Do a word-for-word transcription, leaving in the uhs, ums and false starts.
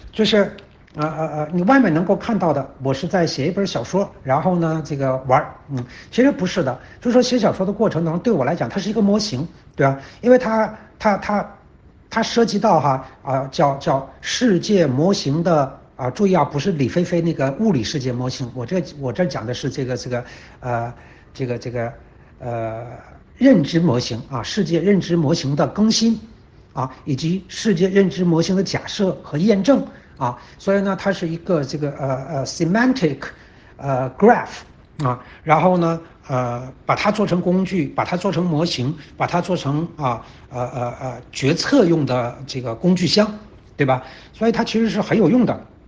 就是呃呃呃，你外面能够看到的，我是在写一本小说，然后呢这个玩儿，嗯，其实不是的，就是说写小说的过程当中，对我来讲，它是一个模型，对吧？因为它它它它涉及到哈啊、叫叫世界模型的。啊，注意啊，不是李飞飞那个物理世界模型，我这我这讲的是这个这个呃这个这个呃认知模型啊，世界认知模型的更新啊，以及世界认知模型的假设和验证啊，所以呢，它是一个这个呃呃 semantic 呃 graph 啊，然后呢呃把它做成工具，把它做成模型，把它做成啊呃呃呃决策用的这个工具箱，对吧？所以它其实是很有用的。